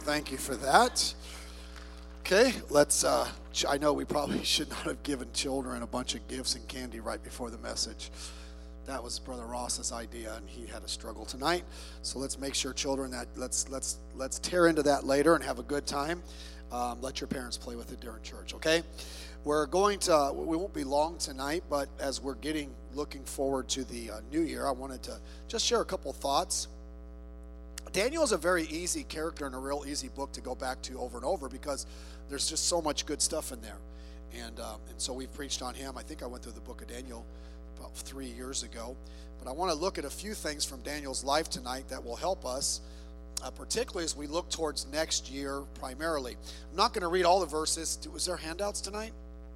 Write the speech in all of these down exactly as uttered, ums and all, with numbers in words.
Thank you for that. Okay, let's, uh, I know we probably should not have given children a bunch of gifts and candy right before the message. That was Brother Ross's idea, and he had a struggle tonight. So let's make sure children that, let's let's let's tear into that later and have a good time. Um, let your parents play with it during church, okay? We're going to, we won't be long tonight, but as we're getting, looking forward to the uh, new year, I wanted to just share a couple thoughts. Daniel is a very easy character and a real easy book to go back to over and over because there's just so much good stuff in there. And um, and so we've preached on him. I think I went through the book of Daniel about three years ago. But I want to look at a few things from Daniel's life tonight that will help us, uh, particularly as we look towards next year primarily. I'm not going to read all the verses. Was there handouts tonight?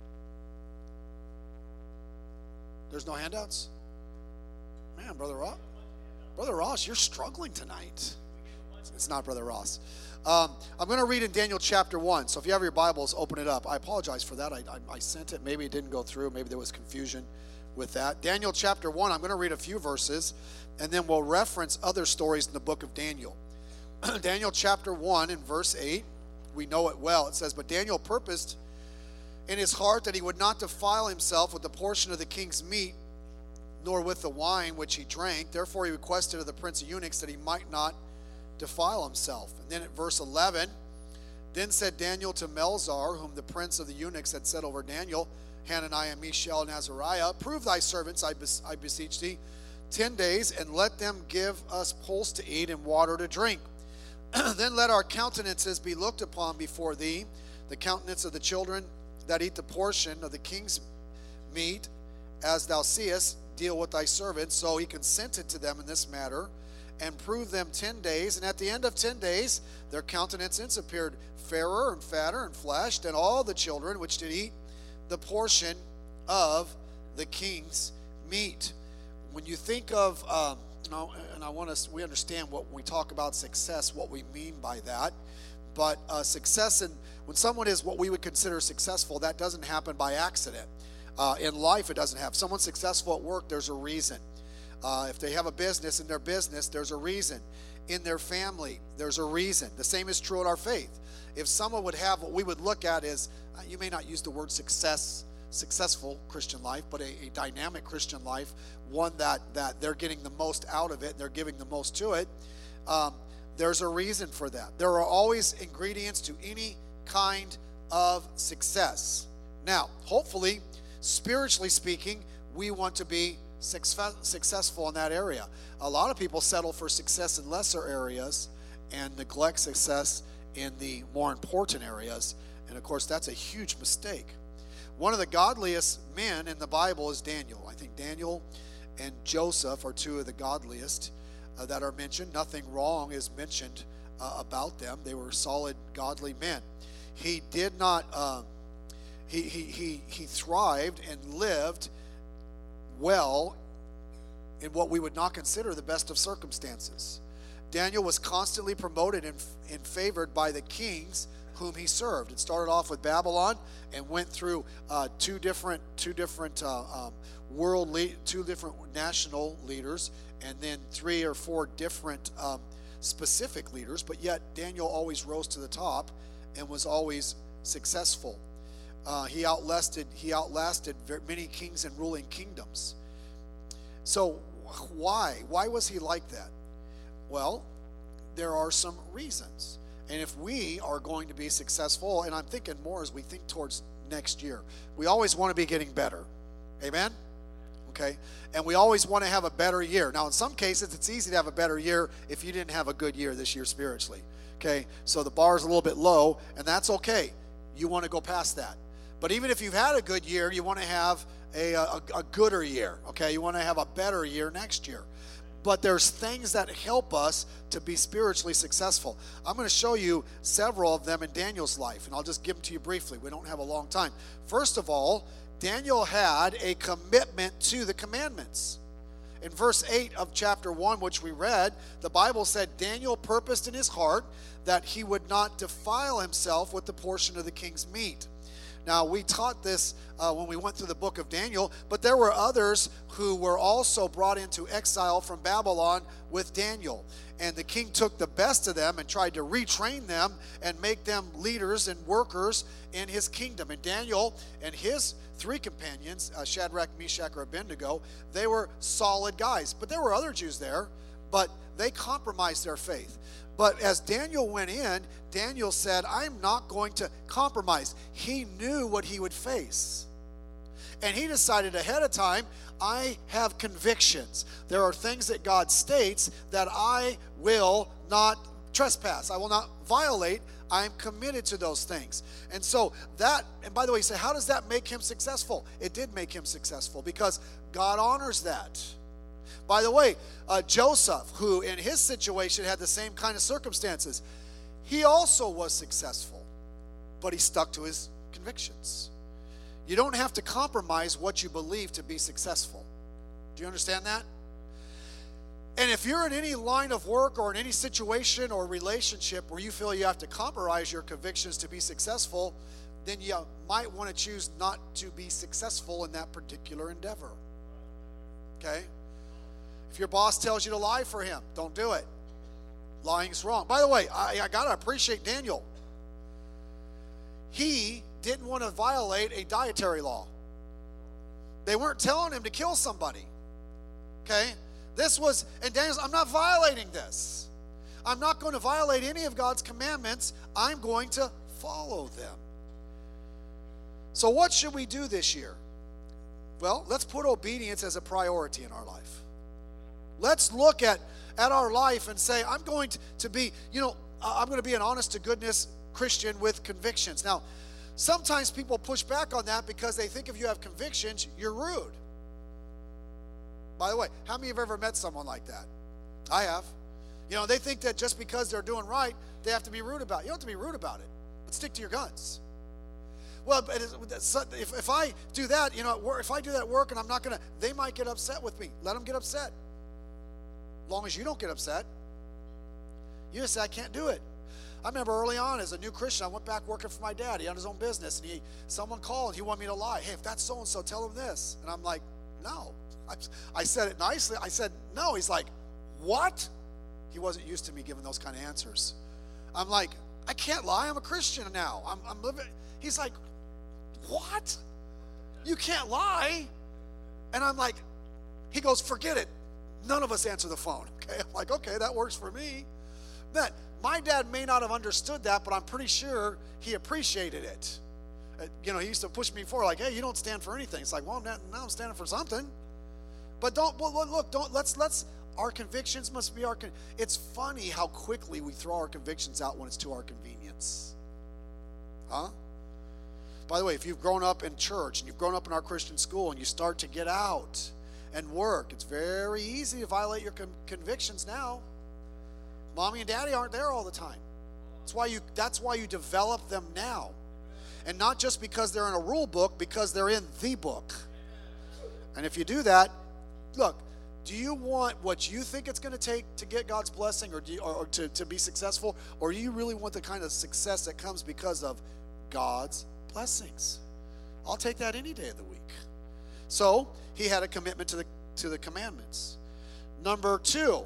There's no handouts? Man, Brother Ross. Brother Ross, you're struggling tonight. It's not Brother Ross. Um, I'm going to read in Daniel chapter one. So if you have your Bibles, open it up. I apologize for that. I, I, I sent it. Maybe it didn't go through. Maybe there was confusion with that. Daniel chapter one, I'm going to read a few verses, and then we'll reference other stories in the book of Daniel. Daniel chapter one and verse eight, we know it well. It says, "But Daniel purposed in his heart that he would not defile himself with the portion of the king's meat, nor with the wine which he drank. Therefore he requested of the prince of eunuchs that he might not defile himself." And then at verse eleven, "Then said Daniel to Melzar, whom the prince of the eunuchs had set over Daniel, Hananiah, Mishael, and Azariah, prove thy servants, I, bes- I beseech thee, ten days, and let them give us pulse to eat and water to drink. Then let our countenances be looked upon before thee, the countenance of the children that eat the portion of the king's meat, as thou seest, deal with thy servants." So he consented to them in this matter, and proved them ten days. And at the end of ten days, their countenances appeared fairer and fatter and fleshed, and all the children which did eat the portion of the king's meat. When you think of, um, and I want us, we understand what we talk about success, what we mean by that. But uh, success, and when someone is what we would consider successful, that doesn't happen by accident. Uh, in life, it doesn't have. Someone successful at work, there's a reason. Uh, if they have a business, in their business, there's a reason. In their family, there's a reason. The same is true in our faith. If someone would have what we would look at is, uh, you may not use the word success, successful Christian life, but a, a dynamic Christian life, one that, that they're getting the most out of it, and they're giving the most to it, um, there's a reason for that. There are always ingredients to any kind of success. Now, hopefully, spiritually speaking, we want to be success, successful in that area. A lot of people settle for success in lesser areas and neglect success in the more important areas. And of course, that's a huge mistake. One of the godliest men in the Bible is Daniel. I think Daniel and Joseph are two of the godliest uh, that are mentioned. Nothing wrong is mentioned uh, about them. They were solid, godly men. He did not... Uh, He, he he he thrived and lived well in what we would not consider the best of circumstances. Daniel was constantly promoted and, and favored by the kings whom he served. It started off with Babylon and went through uh, two different two different uh, um, world le- two different national leaders, and then three or four different um, specific leaders. But yet Daniel always rose to the top and was always successful. Uh, he outlasted he outlasted many kings and ruling kingdoms. So why? Why was he like that? Well, there are some reasons. And if we are going to be successful, and I'm thinking more as we think towards next year, we always want to be getting better. Amen? Okay? And we always want to have a better year. Now, in some cases, it's easy to have a better year if you didn't have a good year this year spiritually. Okay? So the bar is a little bit low, and that's okay. You want to go past that. But even if you've had a good year, you want to have a, a, a gooder year, okay? You want to have a better year next year. But there's things that help us to be spiritually successful. I'm going to show you several of them in Daniel's life, and I'll just give them to you briefly. We don't have a long time. First of all, Daniel had a commitment to the commandments. In verse eight of chapter one, which we read, the Bible said, Daniel purposed in his heart that he would not defile himself with the portion of the king's meat, Now, we taught this uh, when we went through the book of Daniel, but there were others who were also brought into exile from Babylon with Daniel. And the king took the best of them and tried to retrain them and make them leaders and workers in his kingdom. And Daniel and his three companions, uh, Shadrach, Meshach, or Abednego, they were solid guys. But there were other Jews there, but they compromised their faith. But as Daniel went in, Daniel said, I'm not going to compromise. He knew what he would face. And he decided ahead of time, I have convictions. There are things that God states that I will not trespass. I will not violate. I'm committed to those things. And so that, and by the way, you say, how does that make him successful? It did make him successful because God honors that. By the way, uh, Joseph, who in his situation had the same kind of circumstances, he also was successful, but he stuck to his convictions. You don't have to compromise what you believe to be successful. Do you understand that? And if you're in any line of work or in any situation or relationship where you feel you have to compromise your convictions to be successful, then you might want to choose not to be successful in that particular endeavor. Okay? If your boss tells you to lie for him, don't do it. Lying's wrong. By the way, I, I got to appreciate Daniel. He didn't want to violate a dietary law. They weren't telling him to kill somebody. Okay? This was, and Daniel's, I'm not violating this. I'm not going to violate any of God's commandments. I'm going to follow them. So what should we do this year? Well, let's put obedience as a priority in our life. Let's look at, at our life and say, I'm going to, to be, you know, I'm going to be an honest-to-goodness Christian with convictions. Now, sometimes people push back on that because they think if you have convictions, you're rude. By the way, how many of you have ever met someone like that? I have. You know, they think that just because they're doing right, they have to be rude about it. You don't have to be rude about it, but stick to your guns. Well, but if, if I do that, you know, if I do that at work and I'm not going to, they might get upset with me. Let them get upset. As long as you don't get upset. You just say, I can't do it. I remember early on as a new Christian, I went back working for my dad. He had his own business, and he someone called, and he wanted me to lie. Hey, if that's so-and-so, tell him this. And I'm like, no. I, I said it nicely. I said, no. He's like, what? He wasn't used to me giving those kind of answers. I'm like, I can't lie. I'm a Christian now. I'm, I'm living. He's like, what? You can't lie? And I'm like, he goes, forget it. None of us answer the phone. Okay, I'm like, okay, that works for me. Then my dad may not have understood that, but I'm pretty sure he appreciated it. Uh, you know, he used to push me forward, like, hey, you don't stand for anything. It's like, well, now I'm standing for something. But don't well, look. Don't let's let's. Our convictions must be our. Con- it's funny how quickly we throw our convictions out when it's to our convenience. Huh? By the way, if you've grown up in church and you've grown up in our Christian school and you start to get out and work, it's very easy to violate your con- convictions now. Mommy and daddy aren't there all the time. That's why you that's why you develop them now. And not just because they're in a rule book, because they're in the book. And if you do that, look, do you want what you think it's going to take to get God's blessing or, do you, or, or to, to be successful? Or do you really want the kind of success that comes because of God's blessings? I'll take that any day of the week. So he had a commitment to the to the commandments. Number two,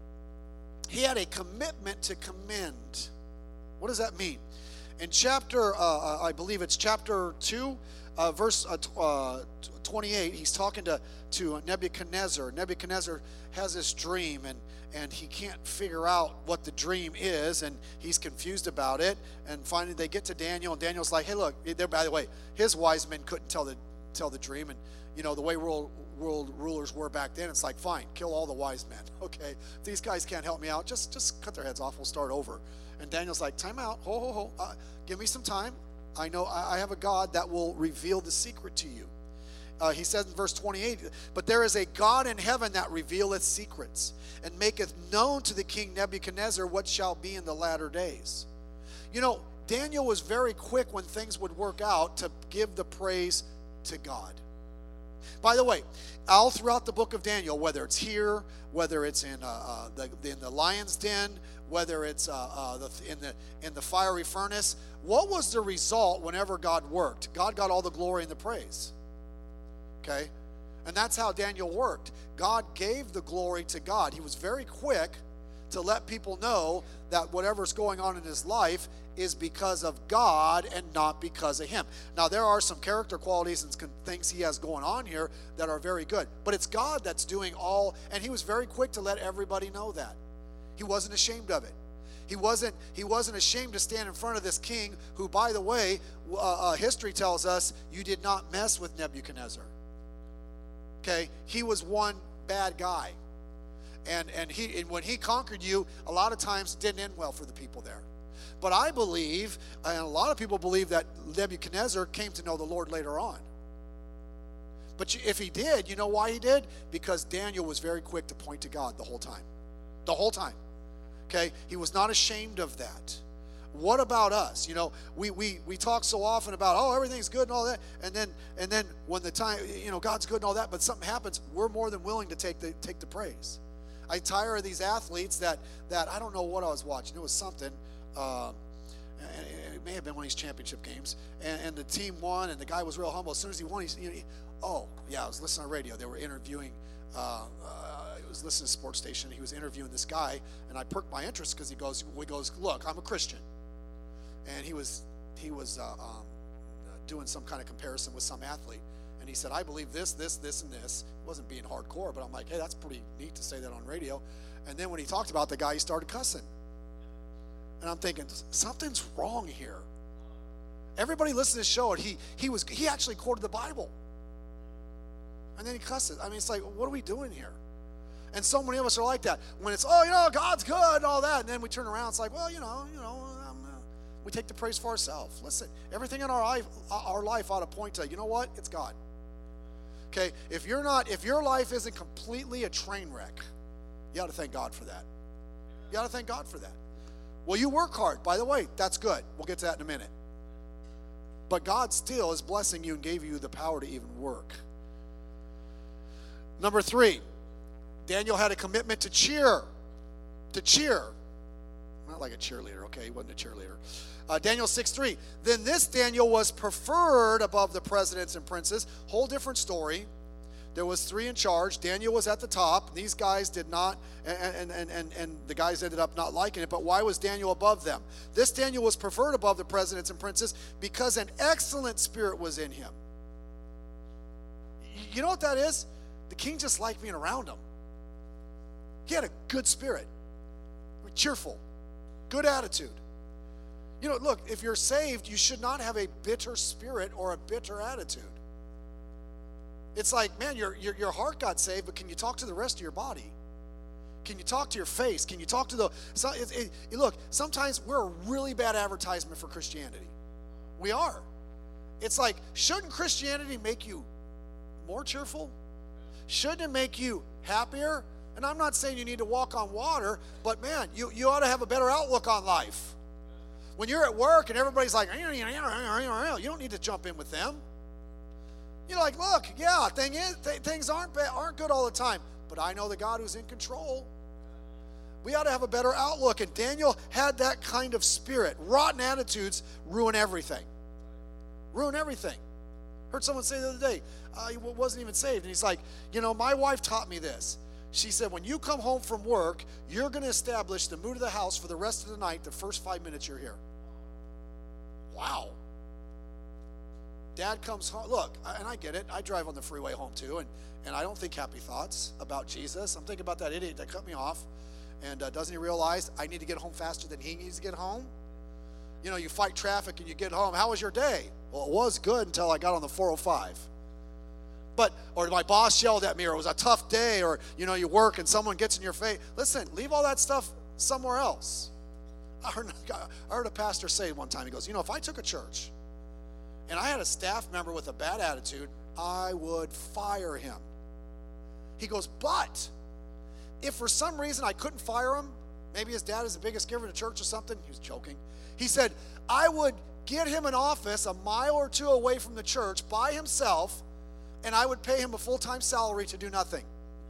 he had a commitment to commend. What does that mean? In chapter, uh, I believe it's chapter two, uh, verse uh, uh, twenty-eight, he's talking to, to Nebuchadnezzar. Nebuchadnezzar has this dream, and, and he can't figure out what the dream is, and he's confused about it. And finally they get to Daniel, and Daniel's like, hey, look, by the way, his wise men couldn't tell the tell the dream. And, you know, the way world, world rulers were back then, it's like, fine, kill all the wise men. Okay, if these guys can't help me out, just, just cut their heads off. We'll start over. And Daniel's like, time out, ho, ho, ho, uh, give me some time. I know I, I have a God that will reveal the secret to you. Uh, he says in verse twenty-eight, but there is a God in heaven that revealeth secrets, and maketh known to the king Nebuchadnezzar what shall be in the latter days. You know, Daniel was very quick when things would work out to give the praise to God. By the way, all throughout the book of Daniel, whether it's here, whether it's in uh, uh, the in the lion's den, whether it's uh, uh, the, in the in the fiery furnace, what was the result whenever God worked? God got all the glory and the praise. Okay, and that's how Daniel worked. God gave the glory to God. He was very quick to let people know that whatever's going on in his life is because of God and not because of him. Now, there are some character qualities and things he has going on here that are very good, but it's God that's doing all, and he was very quick to let everybody know that. He wasn't ashamed of it. He wasn't, he wasn't ashamed to stand in front of this king who, by the way, uh, uh, history tells us you did not mess with Nebuchadnezzar. Okay? He was one bad guy. And and he and when he conquered you, a lot of times it didn't end well for the people there. But I believe, and a lot of people believe, that Nebuchadnezzar came to know the Lord later on. But if he did, you know why he did? Because Daniel was very quick to point to God the whole time. The whole time. Okay? He was not ashamed of that. What about us? You know, we, we, we talk so often about, oh, everything's good and all that, and then and then when the time, you know, God's good and all that, but something happens, we're more than willing to take the take the praise. I tire of these athletes that, that I don't know what I was watching. It was something. Uh, it may have been one of these championship games. And, and the team won, and the guy was real humble. As soon as he won, he's, you know, he, oh, yeah, I was listening on radio. They were interviewing, uh, uh, I was listening to a sports station. He was interviewing this guy, and I perked my interest because he goes, he goes, look, I'm a Christian. And he was, he was uh, um, doing some kind of comparison with some athlete. And he said, I believe this, this, this, and this. He wasn't being hardcore, but I'm like, hey, that's pretty neat to say that on radio. And then when he talked about the guy, he started cussing. And I'm thinking, something's wrong here. Everybody listened to this show, and he he was he actually quoted the Bible. And then he cusses. I mean, it's like, what are we doing here? And so many of us are like that. When it's, oh, you know, God's good and all that, and then we turn around, it's like, well, you know, you know, um, uh, we take the praise for ourselves. Listen, everything in our life, our life ought to point to, you know what? It's God. Okay, if you're not, if your life isn't completely a train wreck, you ought to thank God for that. You ought to thank God for that. Well, you work hard, by the way, that's good. We'll get to that in a minute. But God still is blessing you and gave you the power to even work. Number three, Daniel had a commitment to cheer. To cheer. Not like a cheerleader, okay? He wasn't a cheerleader. Uh, Daniel six three. Then this Daniel was preferred above the presidents and princes. Whole different story. There was three in charge. Daniel was at the top. These guys did not, and, and, and, and the guys ended up not liking it. But why was Daniel above them? This Daniel was preferred above the presidents and princes because an excellent spirit was in him. You know what that is? The king just liked being around him. He had a good spirit. Cheerful. Good attitude. You know, look, if you're saved, you should not have a bitter spirit or a bitter attitude. It's like, man, your, your, your heart got saved, but can you talk to the rest of your body? Can you talk to your face? Can you talk to the... So it, it, it, look, sometimes we're a really bad advertisement for Christianity. We are. It's like, shouldn't Christianity make you more cheerful? Shouldn't it make you happier? And I'm not saying you need to walk on water, but man, you, you ought to have a better outlook on life. When you're at work and everybody's like, you don't need to jump in with them. You're like, look, yeah, thing is, th- things aren't bad, aren't good all the time, but I know the God who's in control. We ought to have a better outlook, and Daniel had that kind of spirit. Rotten attitudes ruin everything. Ruin everything. Heard someone say the other day, uh, he wasn't even saved, and he's like, you know, my wife taught me this. She said, when you come home from work, you're going to establish the mood of the house for the rest of the night, the first five minutes you're here. Wow. Dad comes home. Look, and I get it. I drive on the freeway home too, and, and I don't think happy thoughts about Jesus. I'm thinking about that idiot that cut me off, and uh, doesn't he realize I need to get home faster than he needs to get home? You know, you fight traffic and you get home. How was your day? Well, it was good until I got on the four oh five. But, or my boss yelled at me, or it was a tough day, or, you know, you work and someone gets in your face. Listen, leave all that stuff somewhere else. I heard, I heard a pastor say one time, he goes, you know, if I took a church and I had a staff member with a bad attitude, I would fire him. He goes, but if for some reason I couldn't fire him, maybe his dad is the biggest giver in the church or something, he was joking. He said, I would get him an office a mile or two away from the church by himself, and I would pay him a full-time salary to do nothing.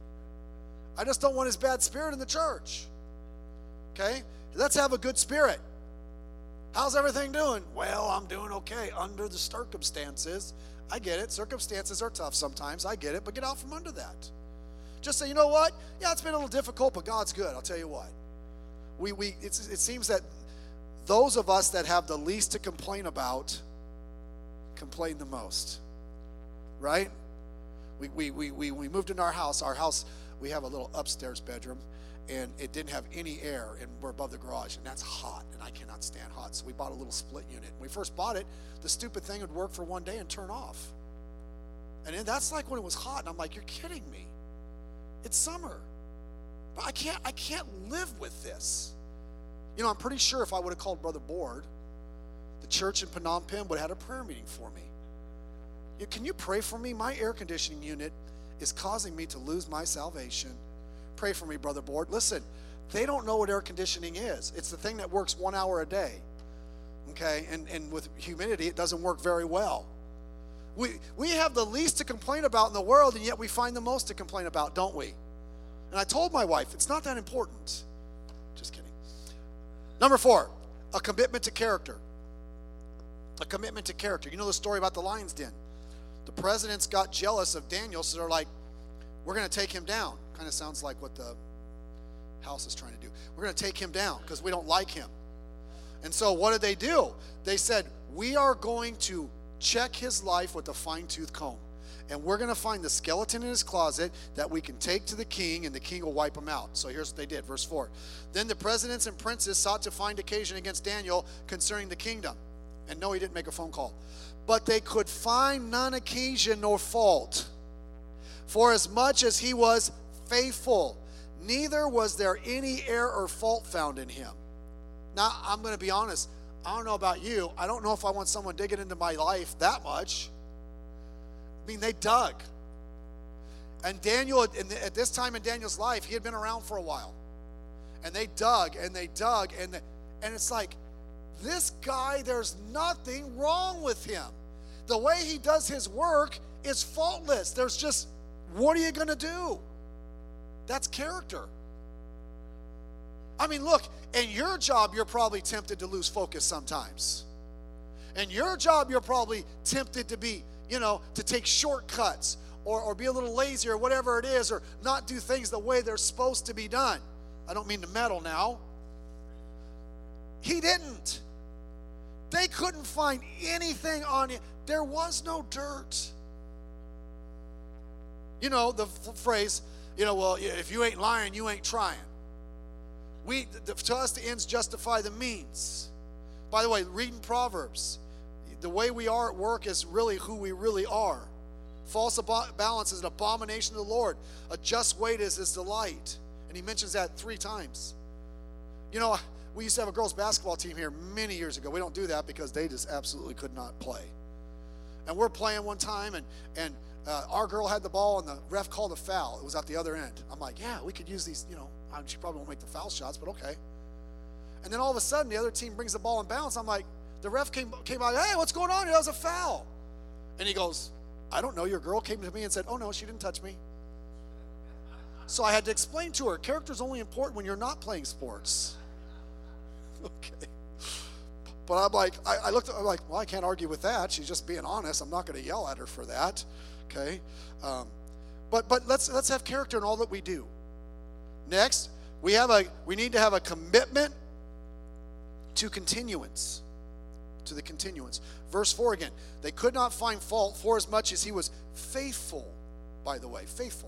I just don't want his bad spirit in the church. Okay? Let's have a good spirit. How's everything doing? Well, I'm doing okay under the circumstances. I get it. Circumstances are tough sometimes. I get it. But get out from under that. Just say, you know what? Yeah, it's been a little difficult, but God's good. I'll tell you what. We we it's, it seems that those of us that have the least to complain about complain the most. Right? We we we we, we moved into our house. Our house, we have a little upstairs bedroom, and it didn't have any air, and we're above the garage, and that's hot, and I cannot stand hot. So we bought a little split unit. When we first bought it, the stupid thing would work for one day and turn off. And then that's like when it was hot, and I'm like, you're kidding me. It's summer. But I can't I can't live with this. You know, I'm pretty sure if I would have called Brother Board, the church in Phnom Penh would have had a prayer meeting for me. You, can you pray for me? My air conditioning unit is causing me to lose my salvation. Pray for me, Brother Board. Listen, they don't know what air conditioning is. It's the thing that works one hour a day. Okay? And, and with humidity, it doesn't work very well. We, we have the least to complain about in the world, and yet we find the most to complain about, don't we? And I told my wife, it's not that important. Just kidding. Number four, a commitment to character. A commitment to character. You know the story about the lion's den. The presidents got jealous of Daniel, so they're like, we're going to take him down. Kind of sounds like what the house is trying to do. We're going to take him down because we don't like him. And so what did they do? They said, we are going to check his life with a fine-tooth comb. And we're going to find the skeleton in his closet that we can take to the king, and the king will wipe him out. So here's what they did, verse four. Then the presidents and princes sought to find occasion against Daniel concerning the kingdom. And no, he didn't make a phone call. But they could find none occasion nor fault, for as much as he was faithful, neither was there any error or fault found in him. Now, I'm going to be honest. I don't know about you. I don't know if I want someone digging into my life that much. I mean, they dug. And Daniel, at this time in Daniel's life, he had been around for a while. And they dug, and they dug, and, the, and it's like, this guy, there's nothing wrong with him. The way he does his work is faultless. There's just, what are you going to do? That's character. I mean, look, in your job, you're probably tempted to lose focus sometimes. In your job, you're probably tempted to be, you know, to take shortcuts or, or be a little lazy or whatever it is, or not do things the way they're supposed to be done. I don't mean to meddle now. He didn't. They couldn't find anything on it. There was no dirt. You know, the f- phrase, you know, well, if you ain't lying, you ain't trying. We, the, to us, the ends justify the means. By the way, reading Proverbs, the way we are at work is really who we really are. False ab- balance is an abomination to the Lord. A just weight is his delight. And he mentions that three times. You know, we used to have a girls' basketball team here many years ago. We don't do that because they just absolutely could not play. And we're playing one time, and, and uh, our girl had the ball, and the ref called a foul. It was at the other end. I'm like, yeah, we could use these, you know. She probably won't make the foul shots, but okay. And then all of a sudden, the other team brings the ball in bounds. I'm like, the ref came came out, hey, what's going on? That was a foul. And he goes, I don't know. Your girl came to me and said, oh, no, she didn't touch me. So I had to explain to her, character's only important when you're not playing sports. Okay. But I'm like, I, I looked, I'm like, well, I can't argue with that. She's just being honest. I'm not going to yell at her for that. Okay. Um, but but let's let's have character in all that we do. Next, we have a we need to have a commitment to continuance. To the continuance. Verse four again. They could not find fault for as much as he was faithful, by the way, faithful.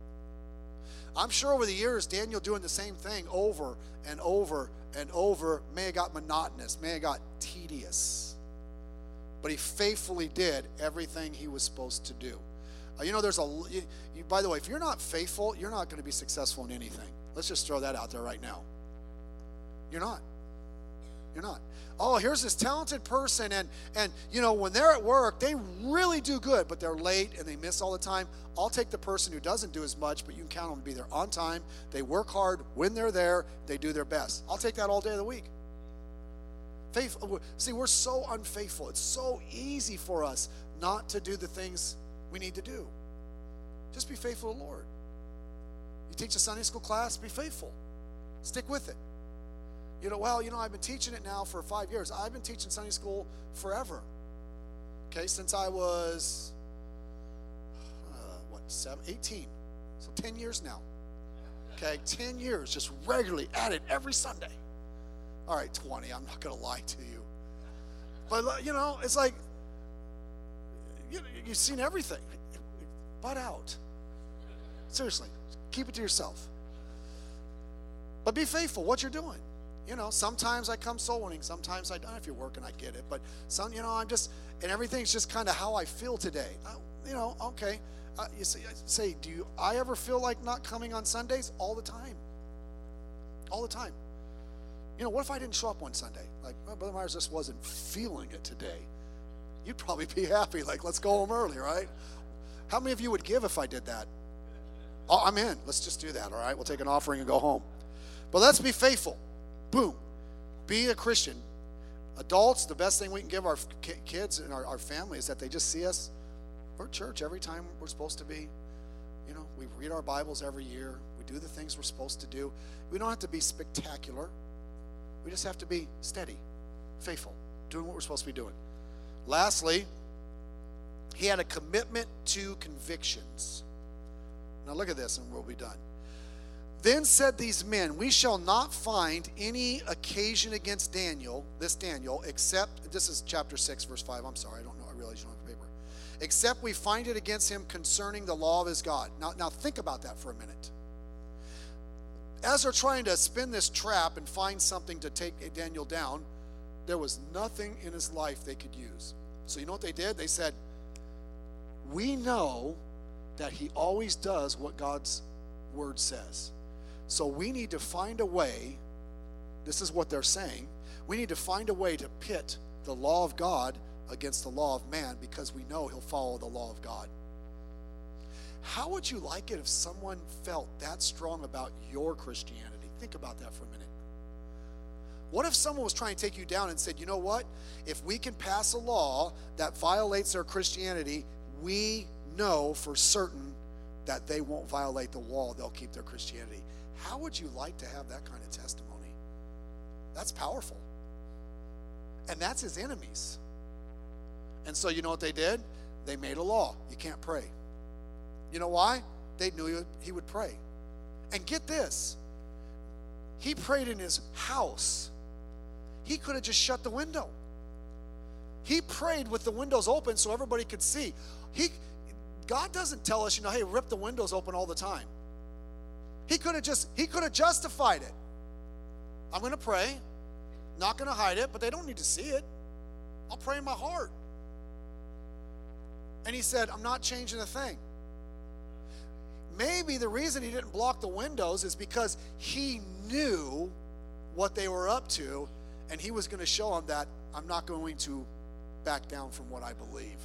I'm sure over the years, Daniel doing the same thing over and over and over may have got monotonous, may have got tedious. But he faithfully did everything he was supposed to do. Uh, you know, there's a, you, you, by the way, if you're not faithful, you're not going to be successful in anything. Let's just throw that out there right now. You're not. You're not. Oh, here's this talented person, and, and you know, when they're at work, they really do good, but they're late and they miss all the time. I'll take the person who doesn't do as much, but you can count on them to be there on time. They work hard. When they're there, they do their best. I'll take that all day of the week. Faith, see, we're so unfaithful. It's so easy for us not to do the things we need to do. Just be faithful to the Lord. You teach a Sunday school class, be faithful. Stick with it. You know, well, you know, I've been teaching it now for five years. I've been teaching Sunday school forever. Okay, since I was, uh, what, seven, eighteen. So ten years now. Okay, ten years, just regularly at it every Sunday. All right, twenty, I'm not going to lie to you. But, you know, it's like, you, you've seen everything. Butt out. Seriously, keep it to yourself. But be faithful, what you're doing. You know, sometimes I come soul winning, sometimes I don't. If you're working, I get it. But some, you know, I'm just, and everything's just kind of how I feel today. I, you know, okay. Uh, you say, say, do you, I ever feel like not coming on Sundays? All the time. All the time. You know, what if I didn't show up one Sunday? Like, well, Brother Myers just wasn't feeling it today. You'd probably be happy, like, let's go home early, right? How many of you would give if I did that? Oh, I'm in. Let's just do that, all right? We'll take an offering and go home. But let's be faithful. Boom. Be a Christian. Adults, the best thing we can give our kids and our, our family is that they just see us. We're at church every time we're supposed to be. You know, we read our Bibles every year. We do the things we're supposed to do. We don't have to be spectacular. We just have to be steady, faithful, doing what we're supposed to be doing. Lastly, he had a commitment to convictions. Now look at this and we'll be done. Then said these men, we shall not find any occasion against Daniel, this Daniel, except, this is chapter six, verse five. I'm sorry, I don't know. I realize you don't have a paper. Except we find it against him concerning the law of his God. Now, now think about that for a minute. As they're trying to spin this trap and find something to take Daniel down, there was nothing in his life they could use. So you know what they did? They said, we know that he always does what God's word says. So we need to find a way, this is what they're saying, we need to find a way to pit the law of God against the law of man because we know he'll follow the law of God. How would you like it if someone felt that strong about your Christianity? Think about that for a minute. What if someone was trying to take you down and said, you know what? If we can pass a law that violates their Christianity, we know for certain that they won't violate the law, they'll keep their Christianity. How would you like to have that kind of testimony? That's powerful. And that's his enemies. And so you know what they did? They made a law. You can't pray. You know why? They knew he would, he would pray. And get this. He prayed in his house. He could have just shut the window. He prayed with the windows open so everybody could see. He, God doesn't tell us, you know, hey, rip the windows open all the time. He could have just, he could have justified it. I'm going to pray. Not going to hide it, but they don't need to see it. I'll pray in my heart. And he said, I'm not changing a thing. Maybe the reason he didn't block the windows is because he knew what they were up to, and he was going to show them that I'm not going to back down from what I believe.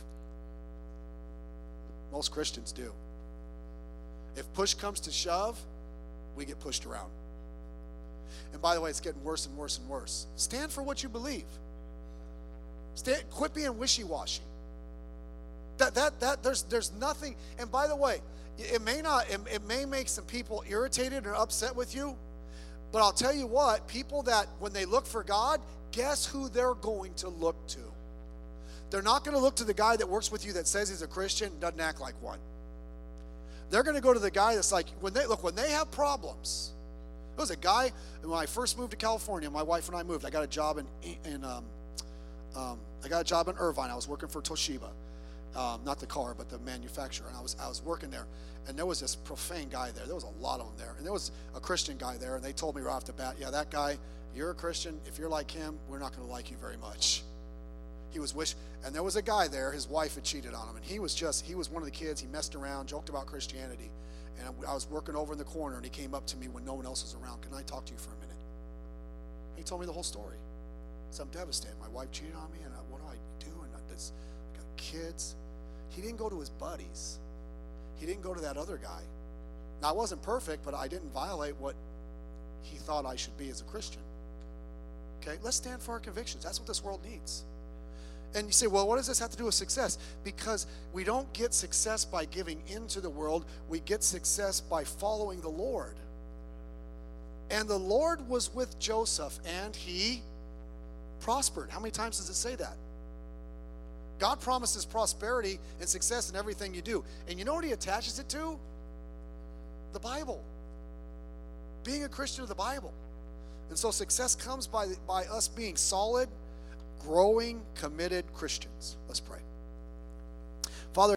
Most Christians do. If push comes to shove, we get pushed around. And by the way, it's getting worse and worse and worse. Stand for what you believe. Stand, quit being wishy-washy. That that that there's there's nothing. And by the way, it may not it, it may make some people irritated or upset with you, but I'll tell you what, people that when they look for God, guess who they're going to look to? They're not going to look to the guy that works with you that says he's a Christian and doesn't act like one. They're going to go to the guy that's like, when they look, when they have problems. There was a guy, when I first moved to California, my wife and I moved, I got a job in, in um, um, I got a job in Irvine. I was working for Toshiba. Um, not the car, but the manufacturer. And I was I was working there, and there was this profane guy there. There was a lot of them there. And there was a Christian guy there, and they told me right off the bat, yeah, that guy, you're a Christian. If you're like him, we're not going to like you very much. He was wish, and there was a guy there, his wife had cheated on him, and he was just, he was one of the kids, he messed around, joked about Christianity, and I was working over in the corner, and he came up to me when no one else was around, can I talk to you for a minute? He told me the whole story. So I'm devastated. My wife cheated on me, and I, what do I do? And I, this, I got kids. He didn't go to his buddies. He didn't go to that other guy. Now, I wasn't perfect, but I didn't violate what he thought I should be as a Christian. Okay, let's stand for our convictions. That's what this world needs. And you say, well, what does this have to do with success? Because we don't get success by giving into the world. We get success by following the Lord. And the Lord was with Joseph, and he prospered. How many times does it say that? God promises prosperity and success in everything you do. And you know what he attaches it to? The Bible. Being a Christian of the Bible. And so success comes by, by us being solid, growing, committed Christians. Let's pray.